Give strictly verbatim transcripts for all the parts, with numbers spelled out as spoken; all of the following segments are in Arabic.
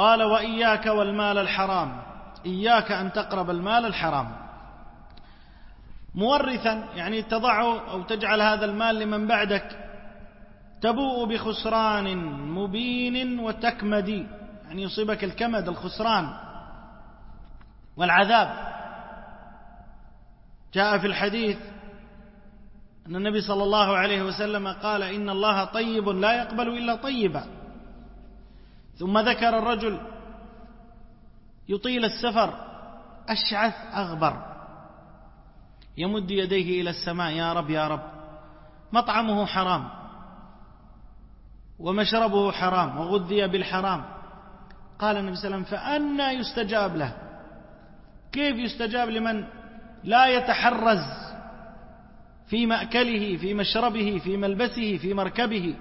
قال: وإياك والمال الحرام، إياك أن تقرب المال الحرام. مورثا يعني تضعه أو تجعل هذا المال لمن بعدك، تبوء بخسران مبين وتكمدي، يعني يصيبك الكمد، الخسران والعذاب. جاء في الحديث أن النبي صلى الله عليه وسلم قال: إن الله طيب لا يقبل إلا طيبا. ثم ذكر الرجل يطيل السفر أشعث أغبر يمد يديه إلى السماء: يا رب يا رب، مطعمه حرام ومشربه حرام وغذي بالحرام. قال النبي صلى الله عليه وسلم: فأنى يستجاب له؟ كيف يستجاب لمن لا يتحرز في مأكله، في مشربه، في ملبسه، في مركبه؟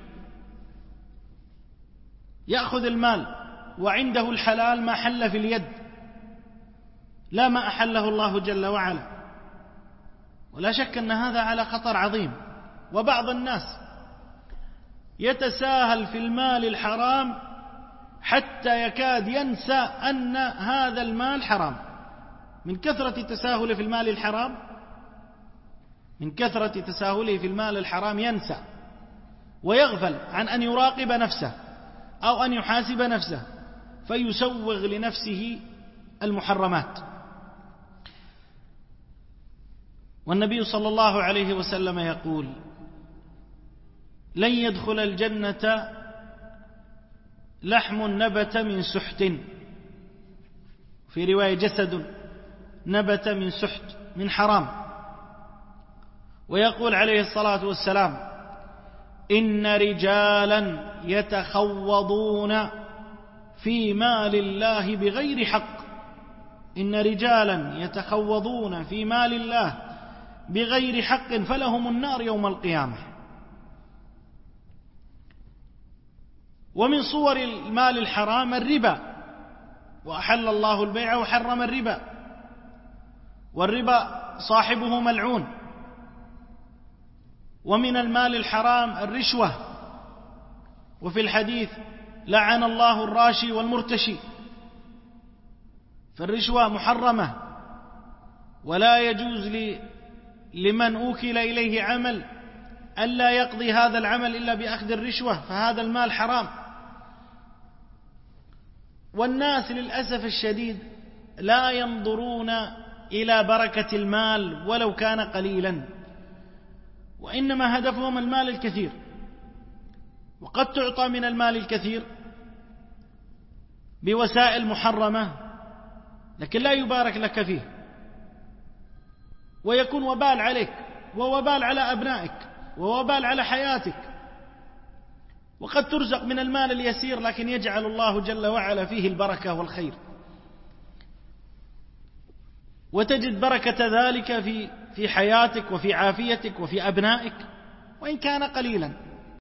يأخذ المال وعنده الحلال ما حل في اليد، لا ما أحله الله جل وعلا. ولا شك أن هذا على خطر عظيم. وبعض الناس يتساهل في المال الحرام حتى يكاد ينسى أن هذا المال حرام، من كثرة تساهله في المال الحرام، من كثرة تساهله في المال الحرام ينسى ويغفل عن أن يراقب نفسه أو أن يحاسب نفسه، فيسوغ لنفسه المحرمات. والنبي صلى الله عليه وسلم يقول: لن يدخل الجنة لحم نبت من سحت، في رواية جسد نبت من سحت، من حرام. ويقول عليه الصلاة والسلام: إن رجالا يتخوضون في مال الله بغير حق، إن رجالا يتخوضون في مال الله بغير حق فلهم النار يوم القيامة. ومن صور المال الحرام الربا، وأحل الله البيع وحرم الربا، والربا صاحبه ملعون. ومن المال الحرام الرشوة، وفي الحديث: لعن الله الراشي والمرتشي. فالرشوة محرمة، ولا يجوز لمن أوكل إليه عمل ألا يقضي هذا العمل إلا بأخذ الرشوة، فهذا المال حرام. والناس للأسف الشديد لا ينظرون إلى بركة المال ولو كان قليلا، وإنما هدفهم المال الكثير. وقد تعطى من المال الكثير بوسائل محرمة، لكن لا يبارك لك فيه، ويكون وبال عليك ووبال على أبنائك ووبال على حياتك. وقد ترزق من المال اليسير لكن يجعل الله جل وعلا فيه البركة والخير، وتجد بركة ذلك في في حياتك وفي عافيتك وفي أبنائك وإن كان قليلا.